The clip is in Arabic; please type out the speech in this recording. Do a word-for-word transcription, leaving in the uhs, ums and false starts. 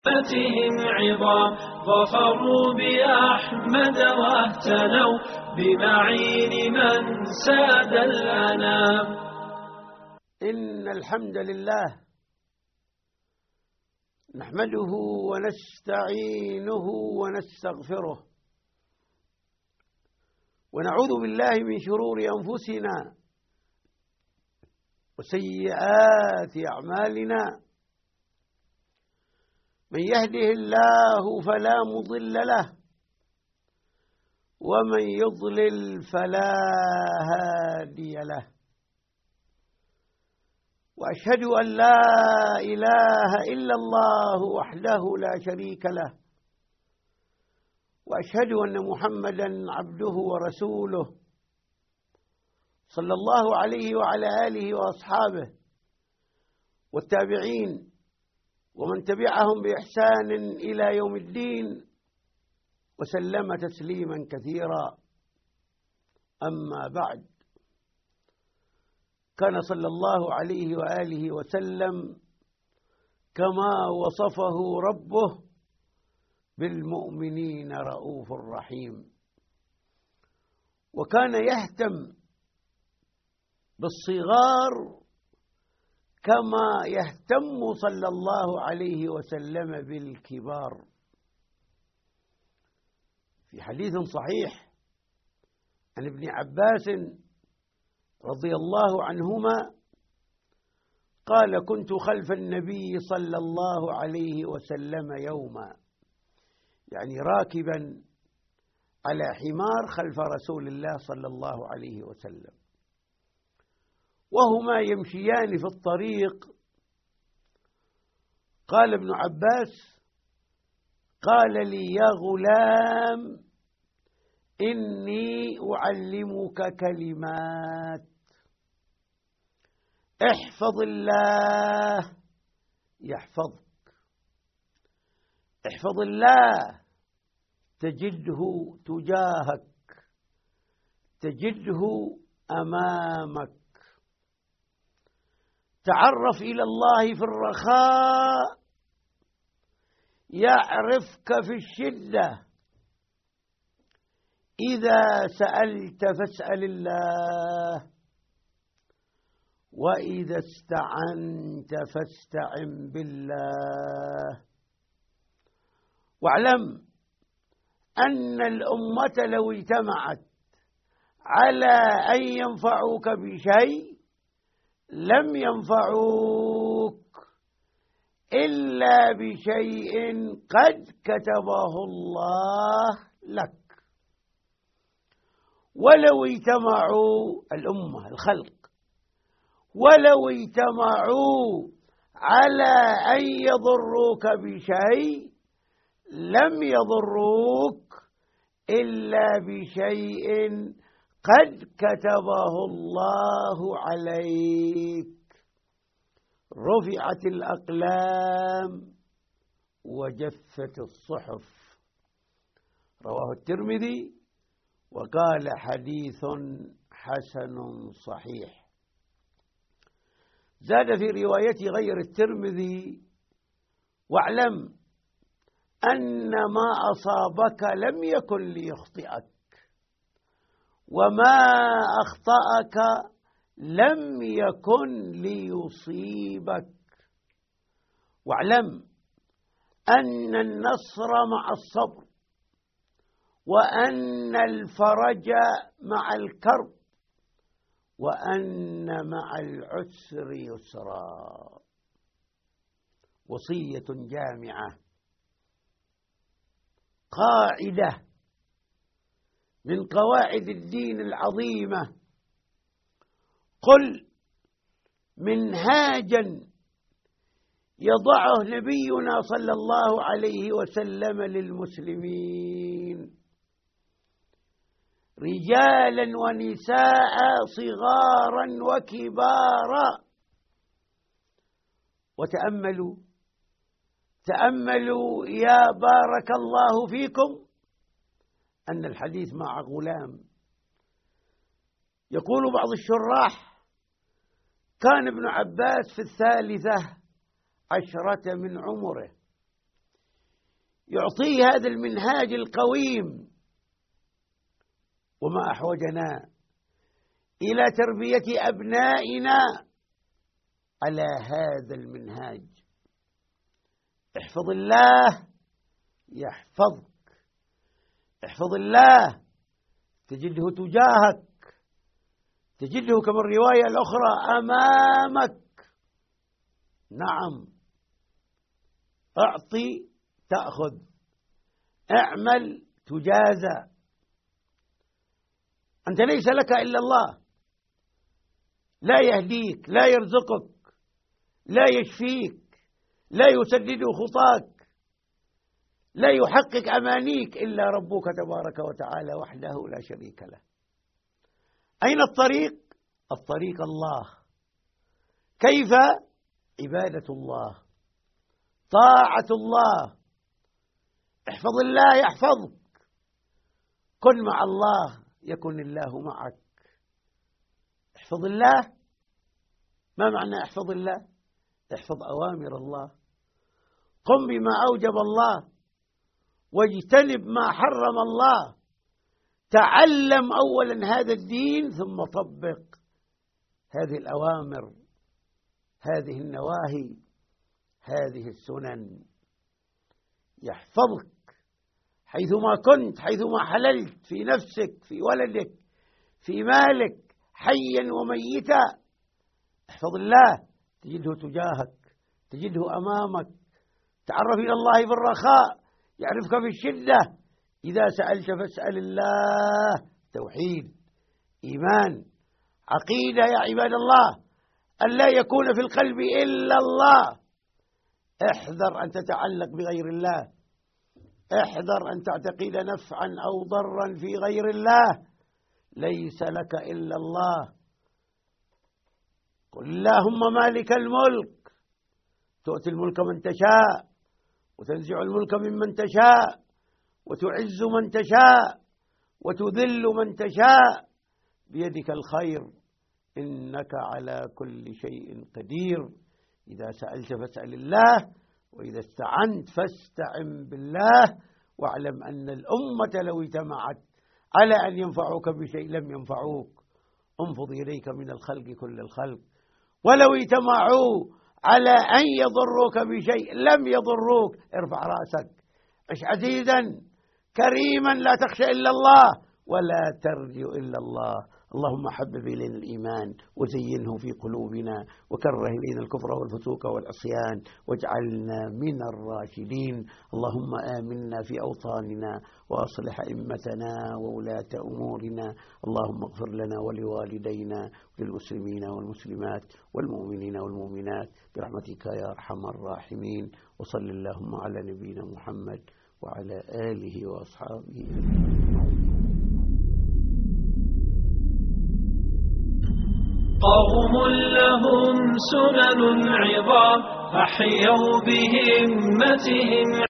فتهم عظام ظفروا بأحمد واهتنوا بمعين من ساد الأنام. إن الحمد لله نحمده ونستعينه ونستغفره ونعوذ بالله من شرور أنفسنا وسيئات أعمالنا. من يهده الله فلا مضل له ومن يضلل فلا هادي له، وأشهد أن لا إله إلا الله وحده لا شريك له، وأشهد أن محمدا عبده ورسوله صلى الله عليه وعلى آله وأصحابه والتابعين ومن تبعهم بإحسان إلى يوم الدين وسلم تسليما كثيرا. أما بعد، كان صلى الله عليه وآله وسلم كما وصفه ربه بالمؤمنين رؤوف رحيم، وكان يهتم بالصغار كما يهتم صلى الله عليه وسلم بالكبار. في حديث صحيح عن ابن عباس رضي الله عنهما قال: كنت خلف النبي صلى الله عليه وسلم يوما، يعني راكبا على حمار خلف رسول الله صلى الله عليه وسلم، وهما يمشيان في الطريق. قال ابن عباس: قال لي: يا غلام، إني أعلمك كلمات، احفظ الله يحفظك، احفظ الله تجده تجاهك، تجده أمامك، تعرف إلى الله في الرخاء يعرفك في الشدة، إذا سألت فاسأل الله، وإذا استعنت فاستعن بالله. واعلم أن الأمة لو اجتمعت على أن ينفعوك بشيء لم ينفعوك إلا بشيء قد كتبه الله لك. ولو اجتمعوا الأمة الخلق ولو اجتمعوا على أن يضروك بشيء لم يضروك إلا بشيء قد كتبه الله عليك. رفعت الأقلام وجفت الصحف. رواه الترمذي وقال: حديث حسن صحيح. زاد في رواية غير الترمذي: واعلم أن ما أصابك لم يكن ليخطئك، وما أخطأك لم يكن ليصيبك. واعلم أن النصر مع الصبر، وأن الفرج مع الكرب، وأن مع العسر يسرا. وصية جامعة، قاعدة من قواعد الدين العظيمة، قل منهاجا يضعه نبينا صلى الله عليه وسلم للمسلمين، رجالا ونساء، صغارا وكبارا. وتأملوا تأملوا يا بارك الله فيكم أن الحديث مع غلام. يقول بعض الشراح: كان ابن عباس في الثالثة عشرة من عمره، يعطيه هذا المنهاج القويم. وما أحوجنا إلى تربية أبنائنا على هذا المنهاج. احفظ الله يحفظك، احفظ الله تجده تجاهك، تجده كما الرواية الأخرى أمامك. نعم، أعطي تأخذ، اعمل تجازى. أنت ليس لك إلا الله، لا يهديك، لا يرزقك، لا يشفيك، لا يسدد خطاك، لا يحقق أمانيك إلا ربك تبارك وتعالى وحده لا شريك له. أين الطريق؟ الطريق الله. كيف؟ عبادة الله، طاعة الله. احفظ الله يحفظك، كن مع الله يكن الله معك. احفظ الله، ما معنى احفظ الله؟ احفظ أوامر الله، قم بما أوجب الله واجتنب ما حرم الله. تعلم أولا هذا الدين ثم طبق هذه الأوامر، هذه النواهي، هذه السنن. يحفظك حيثما كنت، حيثما حللت، في نفسك، في ولدك، في مالك، حيا وميتا. احفظ الله تجده تجاهك، تجده أمامك. تعرف إلى الله في الرخاء يعرفك في الشدة. إذا سألت فاسأل الله. توحيد، إيمان، عقيدة يا عباد الله، أن لا يكون في القلب إلا الله. احذر أن تتعلق بغير الله، احذر أن تعتقد نفعا أو ضرا في غير الله. ليس لك إلا الله. قل اللهم مالك الملك، تؤتي الملك من تشاء وتنزع الملك ممن تشاء وتعز من تشاء وتذل من تشاء، بيدك الخير إنك على كل شيء قدير. إذا سألت فاسأل الله، وإذا استعنت فاستعن بالله. واعلم أن الأمة لو اجتمعت على أن ينفعوك بشيء لم ينفعوك. انفض إليك من الخلق كل الخلق، ولو اجتمعوا على أن يضروك بشيء لم يضروك. ارفع رأسك، عش عزيزا كريما، لا تخشى إلا الله ولا ترجو إلا الله. اللهم حبب إلينا الإيمان وزينه في قلوبنا، وكره إلينا الكفر والفسوق والعصيان، واجعلنا من الراشدين. اللهم آمنا في أوطاننا وأصلح أئمتنا وولاة أمورنا. اللهم اغفر لنا ولوالدينا وللمسلمين والمسلمات والمؤمنين والمؤمنات برحمتك يا أرحم الراحمين. وصل اللهم على نبينا محمد وعلى آله وأصحابه. قوم لهم سنن عظام، أحيوا بهمتهم